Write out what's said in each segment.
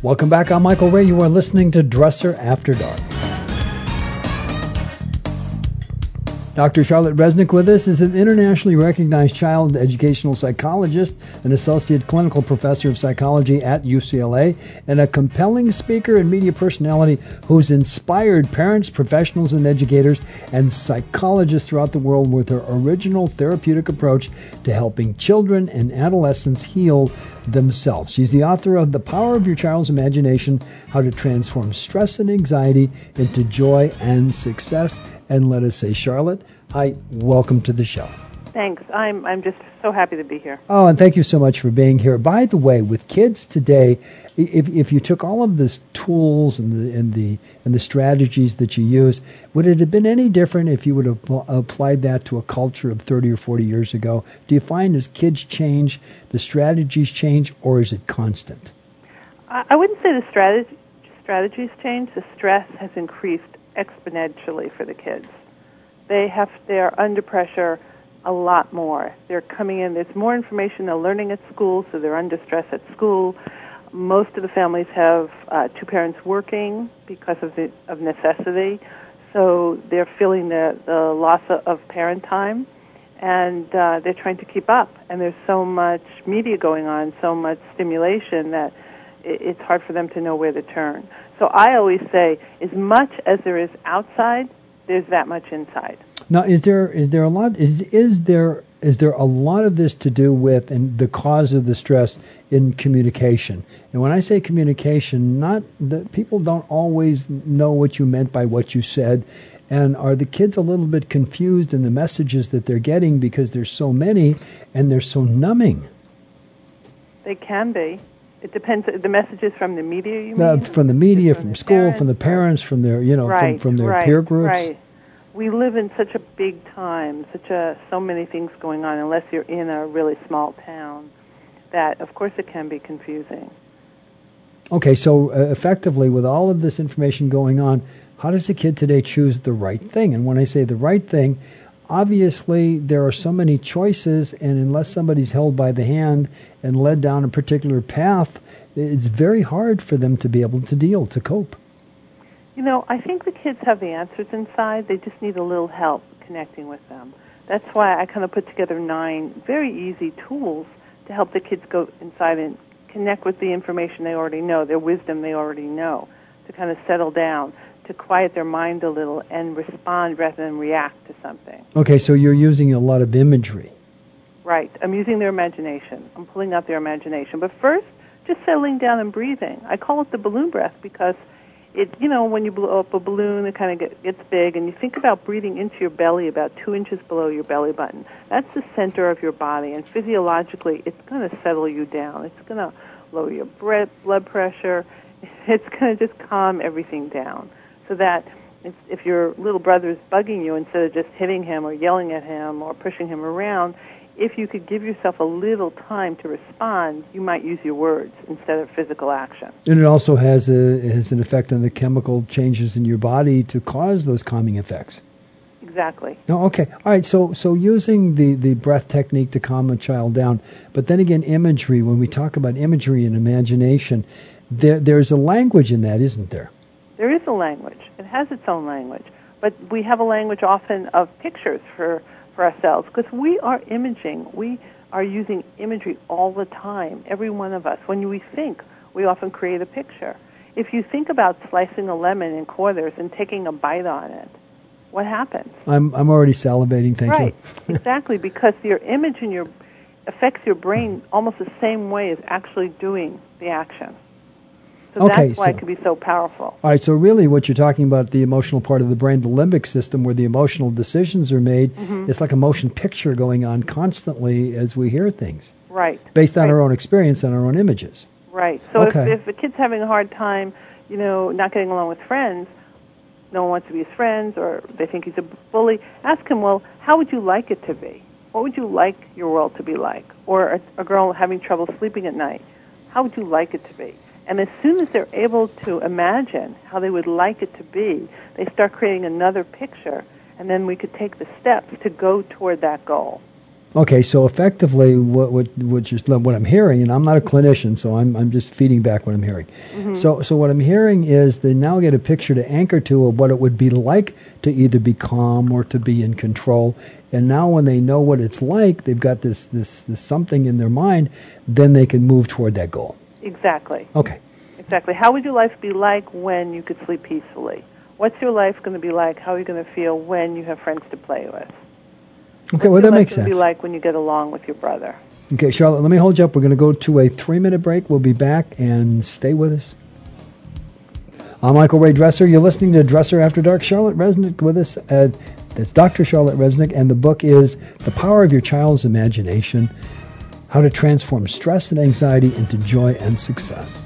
Welcome back. I'm Michael Ray. You are listening to Dresser After Dark. Dr. Charlotte Resnick with us is an internationally recognized child educational psychologist, an associate clinical professor of psychology at UCLA, and a compelling speaker and media personality who's inspired parents, professionals, and educators and psychologists throughout the world with her original therapeutic approach to helping children and adolescents heal themselves. She's the author of The Power of Your Child's Imagination, How to Transform Stress and Anxiety into Joy and Success. And let us say, Charlotte, hi, welcome to the show. Thanks. I'm just so happy to be here. Oh, and thank you so much for being here. By the way, with kids today, if you took all of the tools and the strategies that you use, would it have been any different if you would have applied that to a culture of 30 or 40 years ago? Do you find as kids change, the strategies change, or is it constant? I wouldn't say the strategies change. The stress has increased exponentially for the kids. They're under pressure a lot more. They're coming in. There's more information they're learning at school, so they're under stress at school. Most of the families have two parents working because of necessity, so they're feeling the loss of parent time, and they're trying to keep up. And there's so much media going on, so much stimulation that it's hard for them to know where to turn. So I always say, as much as there is outside, there's that much inside. Now, is there a lot? Is there a lot of this to do with and the cause of the stress in communication? And when I say communication, not that people don't always know what you meant by what you said. And are the kids a little bit confused in the messages that they're getting because there's so many and they're so numbing? They can be. It depends. The messages from the media, you mean? From the media, from school, parents, from the parents, from their, from their peer groups. Right. We live in such a big time, so many things going on, unless you're in a really small town, that, of course, it can be confusing. Okay, so effectively, with all of this information going on, how does a kid today choose the right thing? And when I say the right thing, obviously, there are so many choices, and unless somebody's held by the hand and led down a particular path, it's very hard for them to be able to cope. I think the kids have the answers inside. They just need a little help connecting with them. That's why I kind of put together 9 very easy tools to help the kids go inside and connect with the information they already know, their wisdom they already know, to kind of settle down, to quiet their mind a little and respond rather than react to something. Okay, so you're using a lot of imagery. Right. I'm using their imagination. I'm pulling out their imagination. But first, just settling down and breathing. I call it the balloon breath because when you blow up a balloon, it kind of gets big, and you think about breathing into your belly about 2 inches below your belly button. That's the center of your body, and physiologically, it's going to settle you down. It's going to lower your blood pressure. It's going to just calm everything down. So that if your little brother is bugging you, instead of just hitting him or yelling at him or pushing him around, if you could give yourself a little time to respond, you might use your words instead of physical action. And it also has an effect on the chemical changes in your body to cause those calming effects. Exactly. Oh, okay. All right. So using the breath technique to calm a child down, but then again, imagery. When we talk about imagery and imagination, there's a language in that, isn't there? There is a language. It has its own language. But we have a language often of pictures for ourselves because we are imaging. We are using imagery all the time, every one of us. When we think, we often create a picture. If you think about slicing a lemon in quarters and taking a bite on it, what happens? I'm already salivating, thank you. Right, exactly, because your image affects your brain almost the same way as actually doing the action. So that's why it can be so powerful. All right, so really what you're talking about, the emotional part of the brain, the limbic system, where the emotional decisions are made, it's like a motion picture going on constantly as we hear things. Right. Based on our own experience and our own images. Right. So if the kid's having a hard time, not getting along with friends, no one wants to be his friends, or they think he's a bully, ask him, well, how would you like it to be? What would you like your world to be like? Or a girl having trouble sleeping at night, how would you like it to be? And as soon as they're able to imagine how they would like it to be, they start creating another picture, and then we could take the steps to go toward that goal. Okay, so effectively, what I'm hearing, and I'm not a clinician, so I'm just feeding back what I'm hearing. Mm-hmm. So what I'm hearing is they now get a picture to anchor to of what it would be like to either be calm or to be in control. And now when they know what it's like, they've got this something in their mind, then they can move toward that goal. Exactly. Okay. Exactly. How would your life be like when you could sleep peacefully? What's your life going to be like? How are you going to feel when you have friends to play with? Okay, well, that makes sense. What's your life going to be like when you get along with your brother? Okay, Charlotte, let me hold you up. We're going to go to a 3-minute break. We'll be back, and stay with us. I'm Michael Ray Dresser. You're listening to Dresser After Dark. Charlotte Resnick with us. That's Dr. Charlotte Resnick, and the book is The Power of Your Child's Imagination, How to Transform Stress and Anxiety into Joy and Success.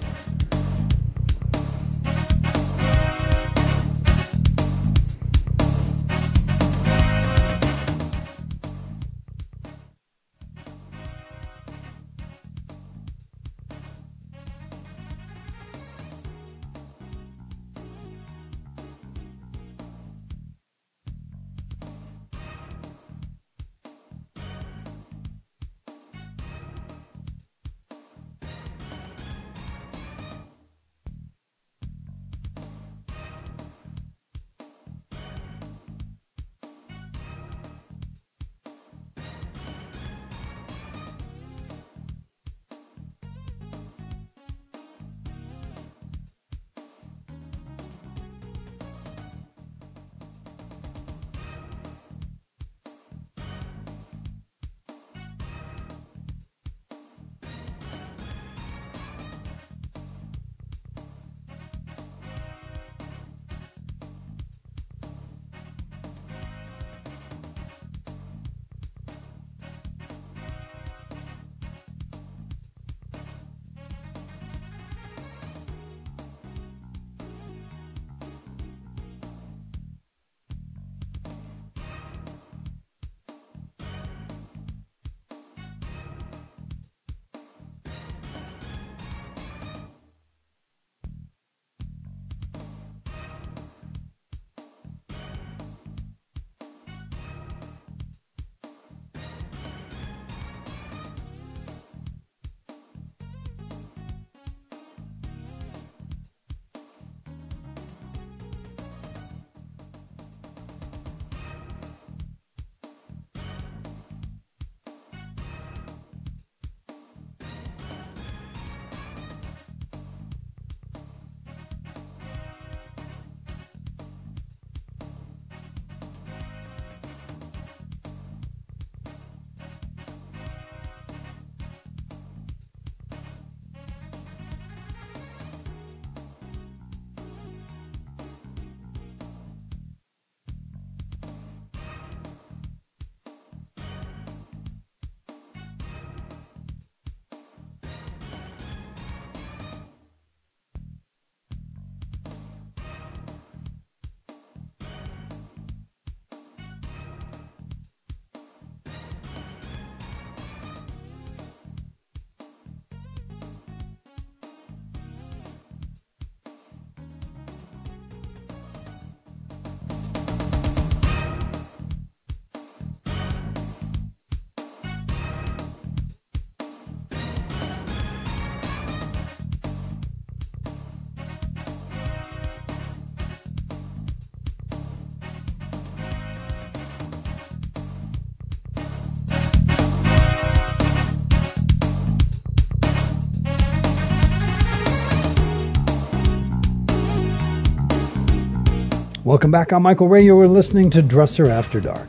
Welcome back. I'm Michael Ray. You're listening to Dresser After Dark.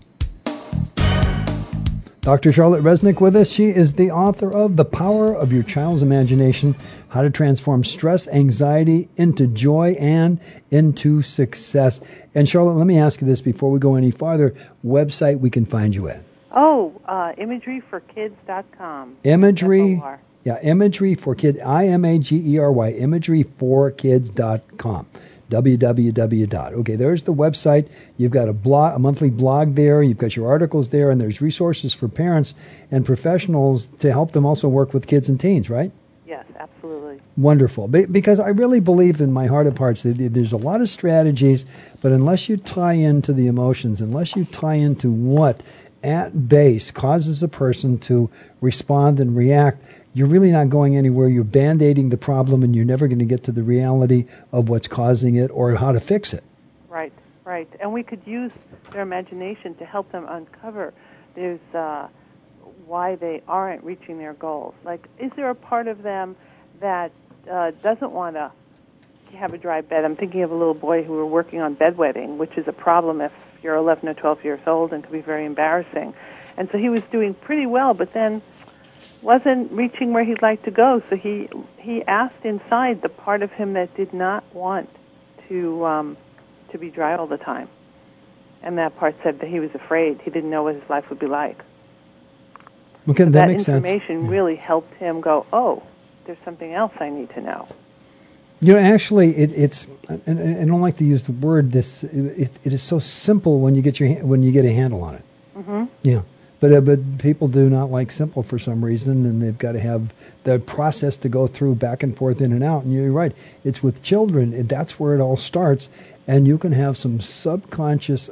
Dr. Charlotte Resnick with us. She is the author of The Power of Your Child's Imagination, How to Transform Stress, Anxiety into Joy and into Success. And Charlotte, let me ask you this before we go any farther. Website we can find you at? Imageryforkids.com. Imagery. F-O-R. Yeah, Imagery for Kids, IMAGERY, imageryforkids.com. www. Okay, there's the website. You've got a monthly blog there. You've got your articles there, and there's resources for parents and professionals to help them also work with kids and teens, right? Yes, absolutely. Wonderful. Because I really believe in my heart of hearts that there's a lot of strategies, but unless you tie into the emotions, unless you tie into what at base causes a person to respond and react, you're really not going anywhere. You're Band-Aiding the problem, and you're never going to get to the reality of what's causing it or how to fix it. Right, right. And we could use their imagination to help them uncover why they aren't reaching their goals. Like, is there a part of them that doesn't want to have a dry bed? I'm thinking of a little boy who were working on bedwetting, which is a problem if you're 11 or 12 years old and can be very embarrassing. And so he was doing pretty well, but then wasn't reaching where he'd like to go. So he asked inside the part of him that did not want to be dry all the time. And that part said that he was afraid. He didn't know what his life would be like. Okay, so that makes sense. That information really helped him go, oh, there's something else I need to know. You know, actually, it's. And I don't like to use the word. It is so simple when you get a handle on it. Mm-hmm. Yeah, but people do not like simple for some reason, and they've got to have the process to go through back and forth, in and out. And you're right. It's with children. That's where it all starts, and you can have some subconscious,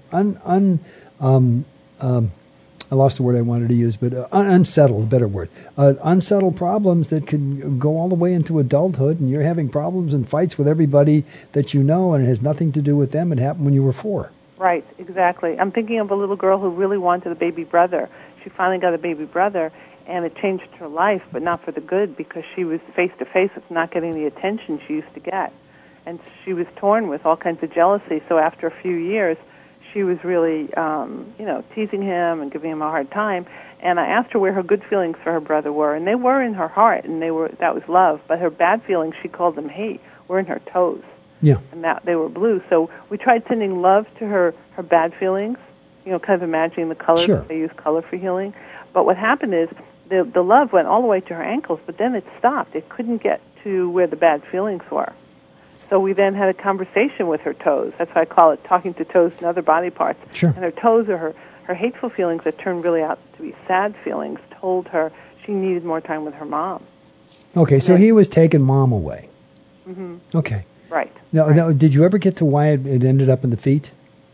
I lost the word I wanted to use, but unsettled, better word. Unsettled problems that can go all the way into adulthood, and you're having problems and fights with everybody that you know, and it has nothing to do with them. It happened when you were 4. Right, exactly. I'm thinking of a little girl who really wanted a baby brother. She finally got a baby brother, and it changed her life, but not for the good, because she was face-to-face with not getting the attention she used to get. And she was torn with all kinds of jealousy, so after a few years, she was really, teasing him and giving him a hard time. And I asked her where her good feelings for her brother were, and they were in her heart, and that was love. But her bad feelings, she called them hate, were in her toes. Yeah. And that they were blue. So we tried sending love to her bad feelings, kind of imagining the colors. Sure. They use color for healing. But what happened is the love went all the way to her ankles, but then it stopped. It couldn't get to where the bad feelings were. So we then had a conversation with her toes. That's why I call it talking to toes and other body parts. Sure. And her toes, or her hateful feelings that turned really out to be sad feelings, told her she needed more time with her mom. Okay, so he was taking mom away. Mm-hmm. Okay. Right. Now, did you ever get to why it ended up in the feet?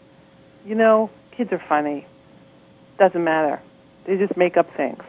Kids are funny. Doesn't matter. They just make up things.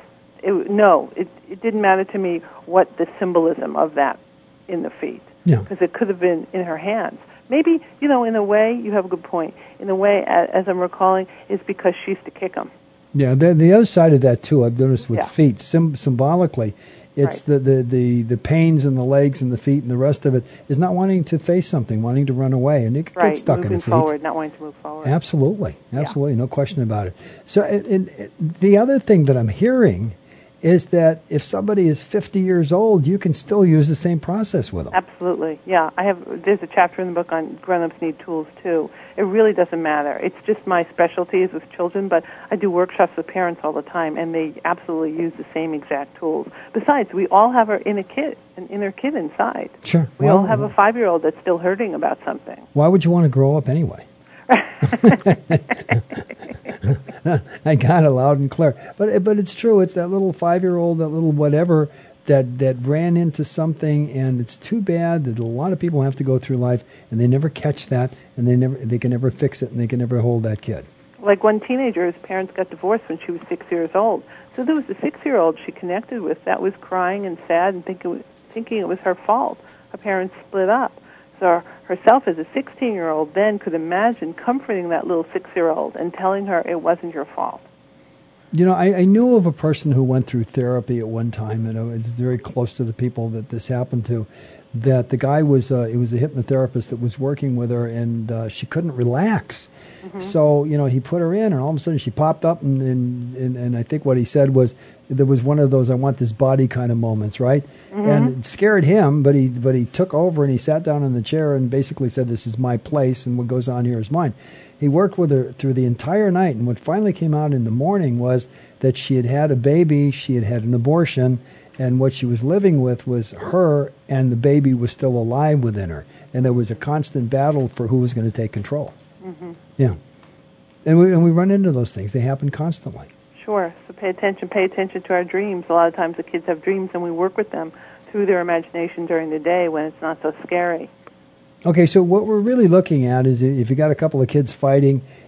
It didn't matter to me what the symbolism of that in the feet. Yeah. Because it could have been in her hands. Maybe, in a way, you have a good point. In a way, as I'm recalling, is because she used to kick them. Yeah, the other side of that, too, I've noticed with feet, symbolically, it's right. the pains in the legs and the feet and the rest of it is not wanting to face something, wanting to run away. And it gets stuck in the feet. Moving forward, not wanting to move forward. Absolutely, no question about it. So the other thing that I'm hearing is that if somebody is 50 years old, you can still use the same process with them. Absolutely, yeah. There's a chapter in the book on grown-ups need tools, too. It really doesn't matter. It's just my specialty is with children, but I do workshops with parents all the time, and they absolutely use the same exact tools. Besides, we all have an inner kid inside. Sure. We all have a 5-year-old that's still hurting about something. Why would you want to grow up anyway? I got it loud and clear. But it's true. It's that little 5-year-old, that little whatever that ran into something, and it's too bad that a lot of people have to go through life and they never catch that, and they can never fix it, and they can never hold that kid. Like one teenager, his parents got divorced when she was 6 years old. So there was a 6-year-old she connected with that was crying and sad and thinking it was her fault. Her parents split up. So herself as a 16-year-old then could imagine comforting that little 6-year-old and telling her it wasn't your fault. I knew of a person who went through therapy at one time, and I was very close to the people that this happened to, that the guy was a hypnotherapist that was working with her, and she couldn't relax. Mm-hmm. So, he put her in, and all of a sudden she popped up, and I think what he said was, there was one of those I want this body kind of moments, right? Mm-hmm. And it scared him, but he took over, and he sat down in the chair and basically said, this is my place, and what goes on here is mine. He worked with her through the entire night, and what finally came out in the morning was that she had had a baby, she had had an abortion, and what she was living with was her, and the baby was still alive within her. And there was a constant battle for who was going to take control. Mm-hmm. Yeah. And we run into those things. They happen constantly. Sure. So pay attention to our dreams. A lot of times the kids have dreams, and we work with them through their imagination during the day when it's not so scary. Okay, so what we're really looking at is if you got a couple of kids fighting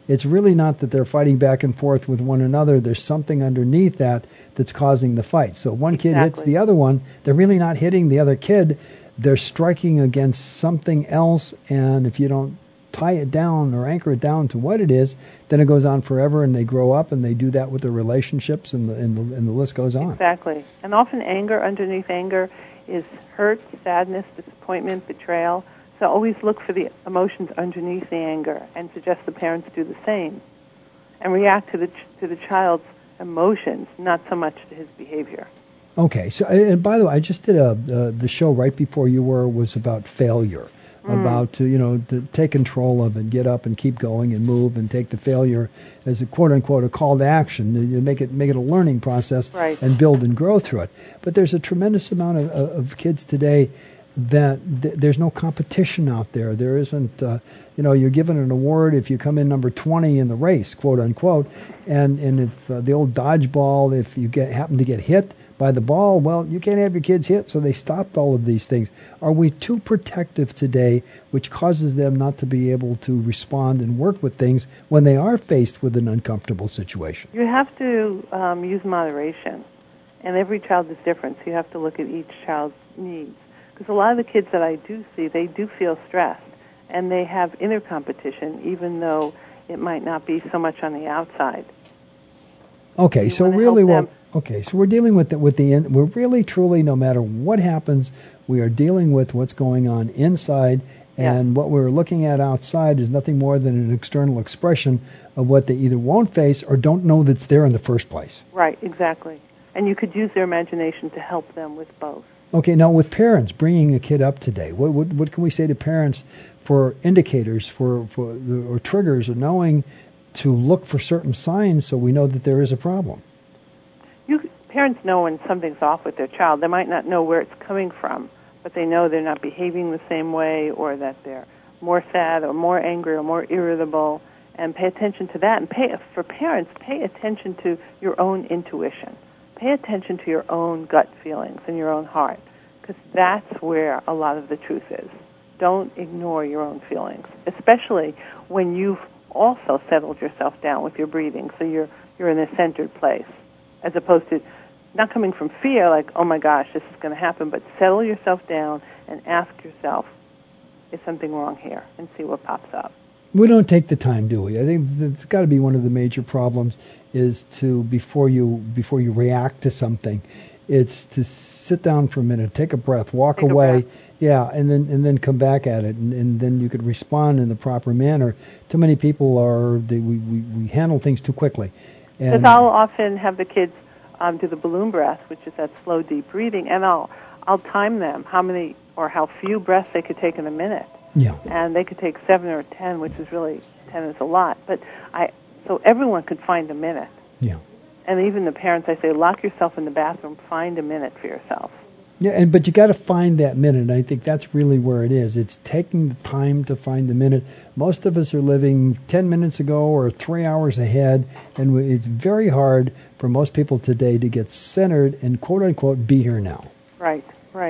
it's really not that they're fighting back and forth with one another. There's something underneath that's causing the fight. So one kid hits the other one. They're really not hitting the other kid. They're striking against something else, and if you don't tie it down or anchor it down to what it is, then it goes on forever, and they grow up and they do that with their relationships, and the list goes on. Exactly. And often underneath anger is hurt, sadness, disappointment, betrayal. So always look for the emotions underneath the anger and suggest the parents do the same and react to the child's emotions, not so much to his behavior. Okay. So, and by the way, I just did the show right before you was about failure. About to take control of it, get up and keep going and move and take the failure as a quote unquote a call to action. You make it a learning process and build and grow through it. But there's a tremendous amount of kids today that there's no competition out there. There isn't. You're given an award if you come in number 20 in the race, quote unquote, and if the old dodgeball, if you happen to get hit by the ball, well, you can't have your kids hit, so they stopped all of these things. Are we too protective today, which causes them not to be able to respond and work with things when they are faced with an uncomfortable situation? You have to use moderation, and every child is different, so you have to look at each child's needs. Because a lot of the kids that I do see, they do feel stressed, and they have inner competition, even though it might not be so much on the outside. Okay, so really so we're dealing with we're really truly, no matter what happens, we are dealing with what's going on inside, and what we're looking at outside is nothing more than an external expression of what they either won't face or don't know that's there in the first place. Right, exactly. And you could use their imagination to help them with both. Okay, now with parents bringing a kid up today, what can we say to parents for indicators, or triggers, or knowing to look for certain signs so we know that there is a problem? Parents know when something's off with their child. They might not know where it's coming from, but they know they're not behaving the same way, or that they're more sad or more angry or more irritable, and pay attention to that. And for parents, pay attention to your own intuition. Pay attention to your own gut feelings and your own heart, because that's where a lot of the truth is. Don't ignore your own feelings, especially when you've also settled yourself down with your breathing, so you're in a centered place, as opposed to not coming from fear, like, oh my gosh, this is going to happen, but settle yourself down and ask yourself, is something wrong here, and see what pops up. We don't take the time, do we? I think that's got to be one of the major problems, is to, before you react to something, it's to sit down for a minute, take a breath, walk away, and then come back at it, and then you could respond in the proper manner. Too many people we handle things too quickly. Because I'll often have the kids do the balloon breath, which is that slow, deep breathing, and I'll time them how many or how few breaths they could take in a minute. Yeah. And they could take 7 or 10, which is really 10 is a lot. But so everyone could find a minute. Yeah. And even the parents, I say, lock yourself in the bathroom, find a minute for yourself. Yeah, but you got to find that minute. And I think that's really where it is. It's taking the time to find the minute. Most of us are living 10 minutes ago or 3 hours ahead, and it's very hard for most people today to get centered and quote unquote be here now. Right.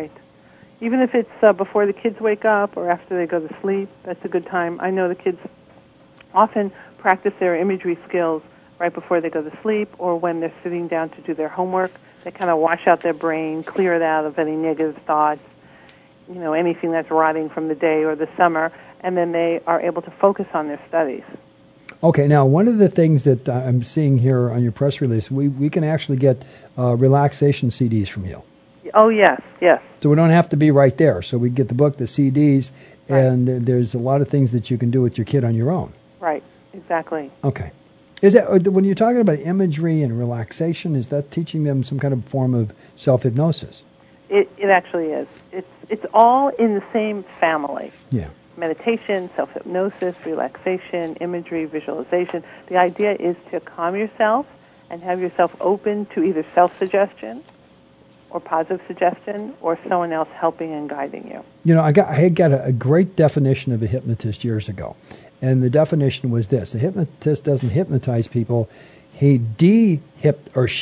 Even if it's before the kids wake up or after they go to sleep, that's a good time. I know the kids often practice their imagery skills right before they go to sleep, or when they're sitting down to do their homework. They kind of wash out their brain, clear it out of any negative thoughts, anything that's rotting from the day or the summer, and then they are able to focus on their studies. Okay, now one of the things that I'm seeing here on your press release, we can actually get relaxation CDs from you. Oh, yes. So we don't have to be right there. So we get the book, the CDs, and there's a lot of things that you can do with your kid on your own. Right, exactly. Okay. Is that, when you're talking about imagery and relaxation, is that teaching them some kind of form of self-hypnosis? It actually is. It's all in the same family. Yeah. Meditation, self-hypnosis, relaxation, imagery, visualization. The idea is to calm yourself and have yourself open to either self-suggestion or positive suggestion, or someone else helping and guiding you. I got a great definition of a hypnotist years ago, and the definition was this: a hypnotist doesn't hypnotize people; he she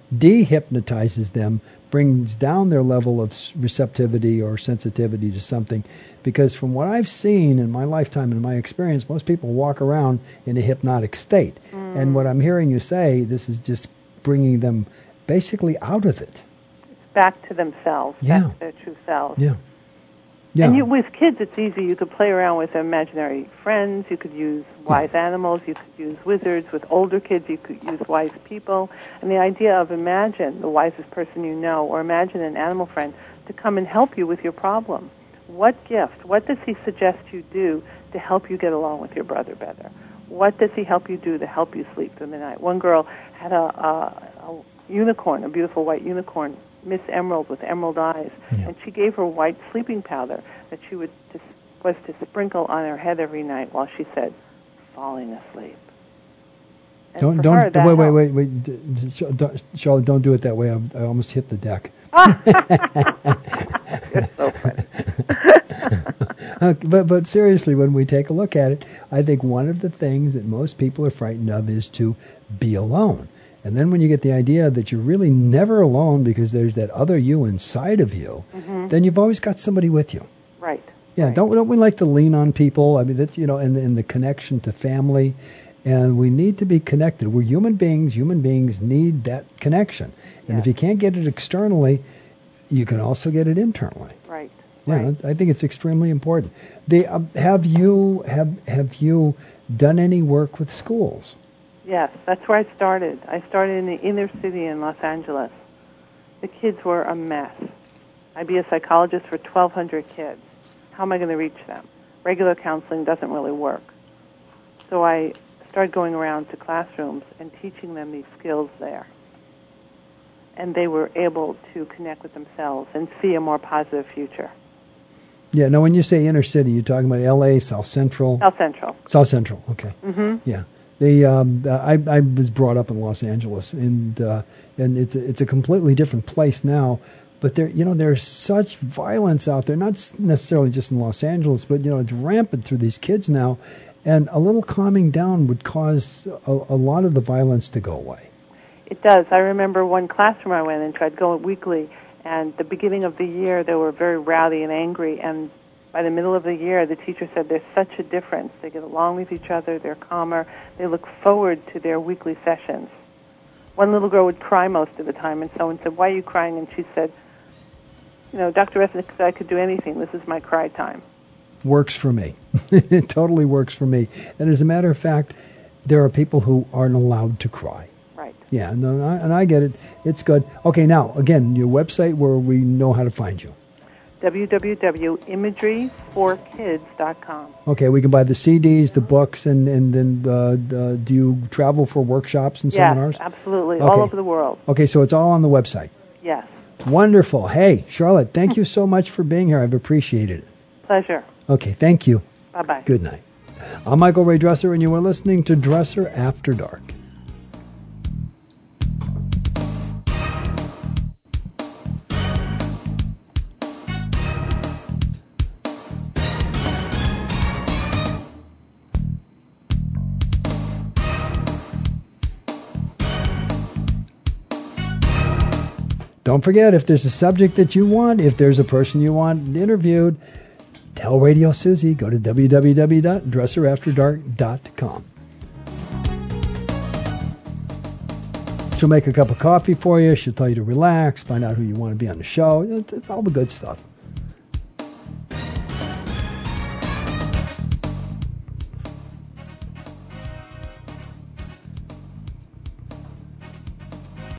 dehypnotizes them, brings down their level of receptivity or sensitivity to something. Because from what I've seen in my lifetime and my experience, most people walk around in a hypnotic state. And what I'm hearing you say, this is just bringing them basically out of it. It's back to themselves, back to their true selves. Yeah. Yeah. And with kids, it's easy. You could play around with imaginary friends. You could use wise animals. You could use wizards. With older kids, you could use wise people. And the idea of imagine the wisest person you know, or imagine an animal friend to come and help you with your problem. What gift? What does he suggest you do to help you get along with your brother better? What does he help you do to help you sleep through the night? One girl had a unicorn, a beautiful white unicorn, Miss Emerald with emerald eyes, and she gave her white sleeping powder that she was to sprinkle on her head every night while she said, falling asleep. And wait, Charlotte, don't do it that way. I almost hit the deck. You're so funny. But seriously, when we take a look at it, I think one of the things that most people are frightened of is to be alone. And then when you get the idea that you're really never alone because there's that other you inside of you, then you've always got somebody with you. Right. Yeah. Right. Don't we like to lean on people? I mean, that's, and the connection to family, and we need to be connected. We're human beings. Human beings need that connection. And if you can't get it externally, you can also get it internally. Right. Yeah, right. I think it's extremely important. Have you done any work with schools? Yes, that's where I started. I started in the inner city in Los Angeles. The kids were a mess. I'd be a psychologist for 1,200 kids. How am I going to reach them? Regular counseling doesn't really work. So I started going around to classrooms and teaching them these skills there. And they were able to connect with themselves and see a more positive future. Yeah, now when you say inner city, you're talking about L.A., South Central? South Central. South Central, okay. Mm-hmm. Yeah. I was brought up in Los Angeles, and it's a completely different place now. But there's such violence out there, not necessarily just in Los Angeles, but it's rampant through these kids now, and a little calming down would cause a lot of the violence to go away. It does. I remember one classroom I went into. I'd go weekly, and the beginning of the year they were very rowdy and angry, and by the middle of the year, the teacher said there's such a difference. They get along with each other, they're calmer, they look forward to their weekly sessions. One little girl would cry most of the time, and someone said, why are you crying? And she said, Dr. Resnick said I could do anything. This is my cry time. Works for me. It totally works for me. And as a matter of fact, there are people who aren't allowed to cry. Right. Yeah, and I get it. It's good. Okay, now, again, your website where we know how to find you. www.imageryforkids.com. Okay, we can buy the CDs, the books, and then do you travel for workshops and seminars? Yes, absolutely, okay. All over the world. Okay, so it's all on the website. Yes. Wonderful. Hey, Charlotte, thank you so much for being here. I've appreciated it. Pleasure. Okay, thank you. Bye-bye. Good night. I'm Michael Ray Dresser, and you are listening to Dresser After Dark. Don't forget, if there's a subject that you want, if there's a person you want interviewed, tell Radio Susie. Go to www.dresserafterdark.com. She'll make a cup of coffee for you. She'll tell you to relax, find out who you want to be on the show. It's all the good stuff.